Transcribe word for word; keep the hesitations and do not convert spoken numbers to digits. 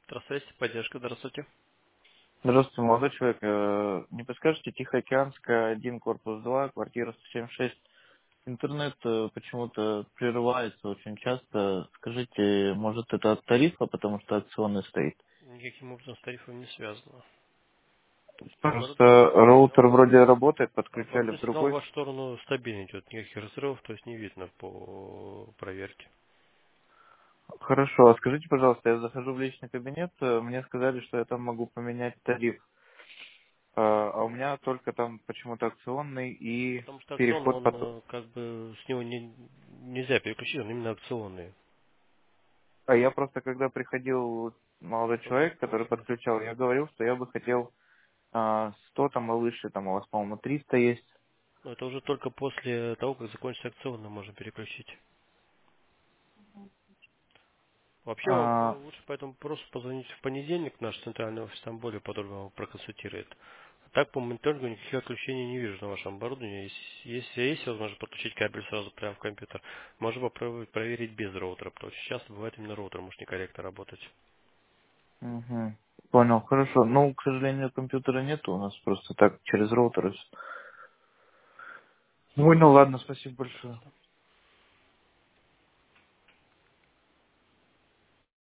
Здравствуйте, поддержка, здравствуйте. Здравствуйте, молодой человек. Э, Не подскажете, Тихоокеанская, один, корпус два, квартира сто семьдесят шесть. Интернет э, почему-то прерывается очень часто. Скажите, может это от тарифа, потому что акционный стоит? Никаким образом с тарифом не связано. Просто Оборудование, сигнал, роутер вроде работает, подключали оборудование, в сигнал в другой. вашу сторону стабильно идет, никаких разрывов, то есть не видно по проверке. Хорошо, а скажите, пожалуйста, я захожу в личный кабинет, э, мне сказали, что я там могу поменять тариф. А а у меня только там почему-то акционный и Потому что акционный, переход он потом. э, как бы с него не, нельзя переключить, он именно акционный. А я просто, когда приходил молодой Это уже человек, который после. подключал, я говорил, что я бы хотел а, сто там и выше, там у вас, по-моему, триста есть. Но это уже только после того, как закончится акционный, можно переключить. Вообще вам э, А, лучше поэтому просто позвонить в понедельник в наш центральный офис, там более подробно вам проконсультирует. Так по мониторингу никаких отключений не вижу на вашем оборудовании. Если, если есть возможность подключить кабель сразу прямо в компьютер, можно попробовать проверить без роутера, потому что часто бывает именно роутер может некорректно работать. мгм. Понял, хорошо. Ну, к сожалению, компьютера нету у нас, просто так, через роутер. и всё. Понял, ладно, спасибо большое. Пожалуйста.